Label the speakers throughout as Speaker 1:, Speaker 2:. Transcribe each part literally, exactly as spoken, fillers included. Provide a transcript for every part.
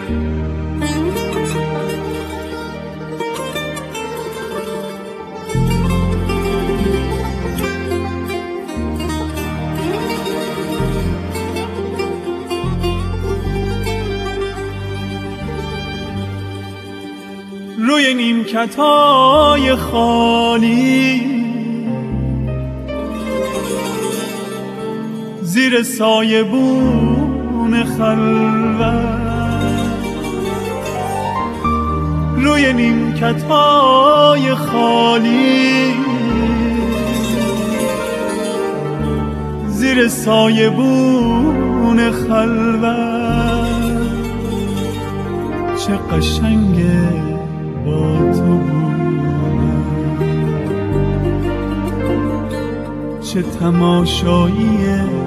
Speaker 1: روی نیمکت‌های خالی زیر سایه بون خلوت، روی نیمکت‌های خالی زیر سایه بون خلوت، چه قشنگه با تو بودم، چه تماشایی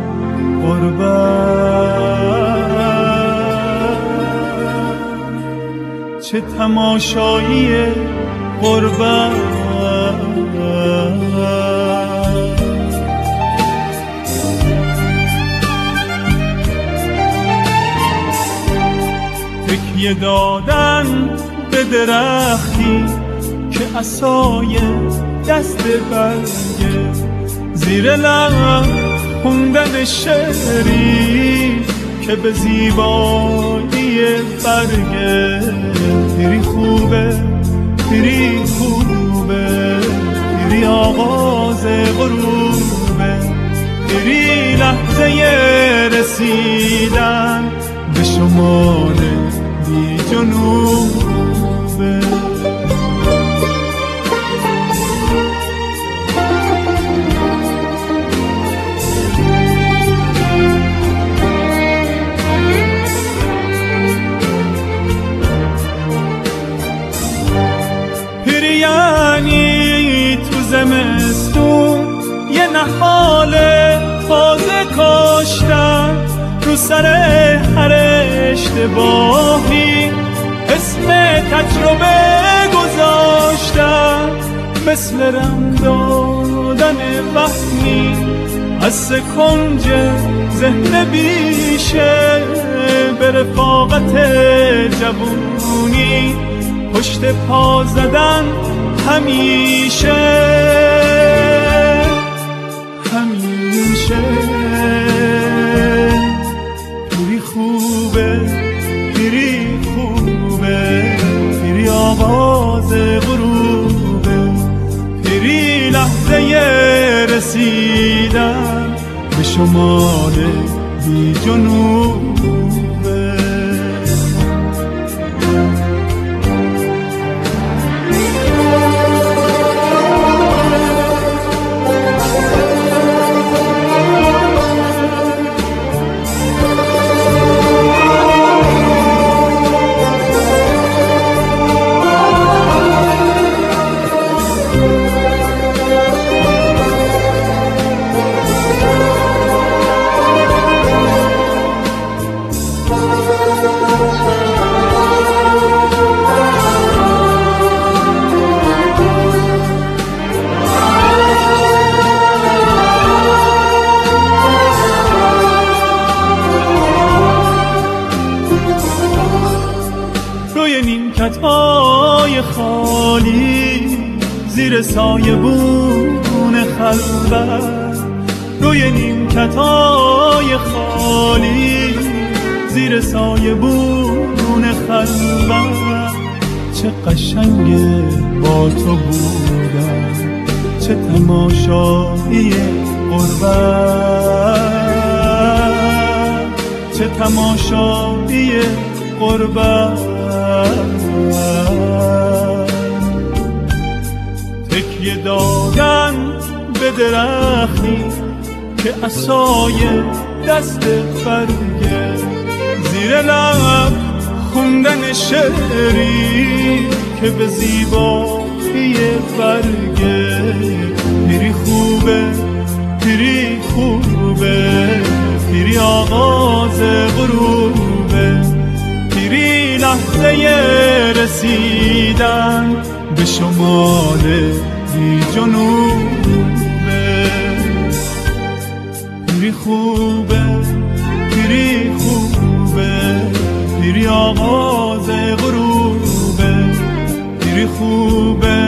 Speaker 1: غربت، چه تماشایی غربت. تکیه دادن به درختی که عصای دست برگه، زیر لب خوندن شعری که به زیبایی برگه. پیری خوبه پیری خوبه، پیری آغاز غروبه، پیری لحظه رسیدن به شمال بی جنوبه. پیری یعنی تو زمستون یه نهال تازه کاشتن، رو سر هر اشتباهی اسم تجربه گذاشتم، مثل رم دادن وهمی از کنج ذهن بیشه به رفاقت جوونی، پشت پا زدن همیشه همیشه. پیری خوبه پیری خوبه، پیری آواز غروبه، پیری لحظه رسیدن به شمال بی جنوبه. نیمکت‌های خالی زیر سایه بون خلوت، روی نیمکت‌های خالی زیر سایه بون خلوت، چه قشنگه با تو بودم، چه تماشایی غربت، چه تماشایی غربت. تکیه دادن به درختی که عصای دست برگه، زیر لب خوندن شعری که به زیبایی برگه. پیری خوبه پیری خوبه، پیری آغاز غروبه، پیری لحظه رسیدن به شمال بی جنوبه. پیری خوبه پیری خوبه، پیری آغاز غروبه، پیری خوبه